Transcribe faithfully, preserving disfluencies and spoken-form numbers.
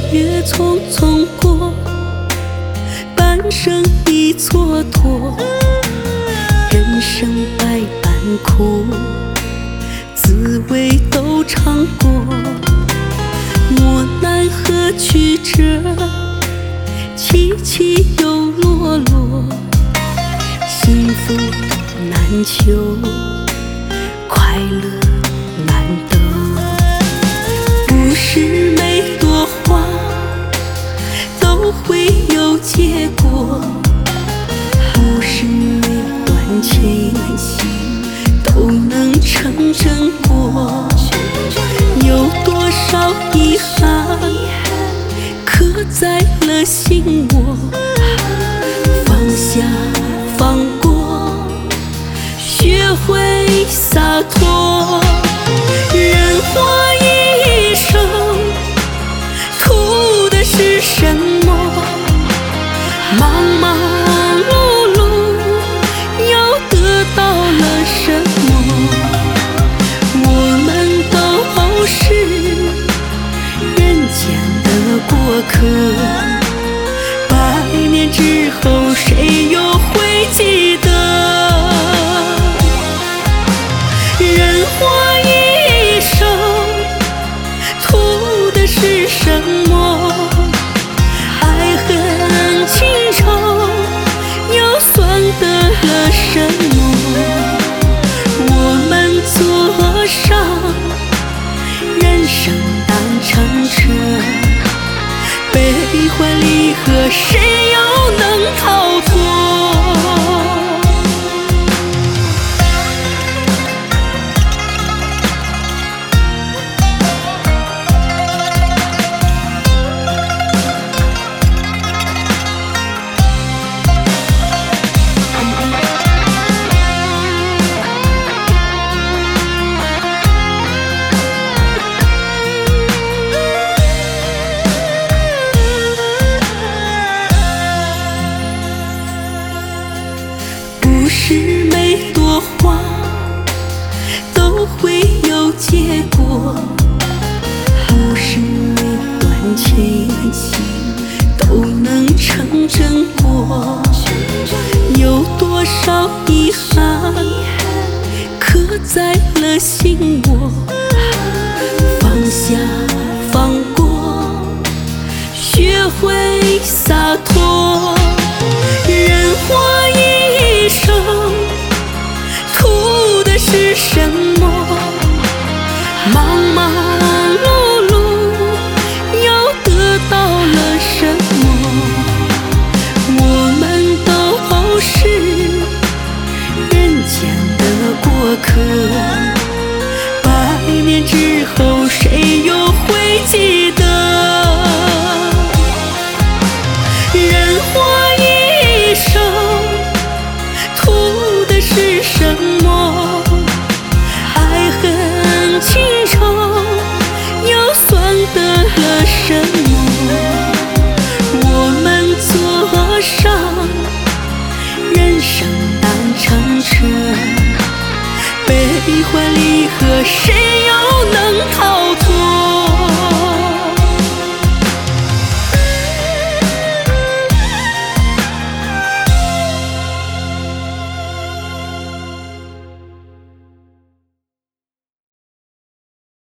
月匆匆过，半生已蹉跎。人生百般苦，滋味都尝过。莫奈何曲折，起起又落落。幸福难求，快乐难得。不是每朵花都会有结果，不是每段情都能成正果。有多少遗憾刻在了心窝，放下放过，学会洒脱。人活一生，图的是什么？忙忙碌碌，又得到了什么？我们都是人间的过客，百年之后谁又会记得？人活一生，图的是什么？爱恨情仇，又算得了什么？我们坐上人生单程车，悲欢离合，谁又能逃脱？不是每朵花都会有结果，不是每段情都能成正果。有多少遗憾刻在了心窝，放下放过，学会洒脱。人活一生，图的是什么？忙忙碌碌，又得到了什么？我们都是人间的过客，百年之后谁又会记得？人活一生，图的是什么？爱恨情仇，又算得了什么？我们坐上人生单程车，悲欢离合，谁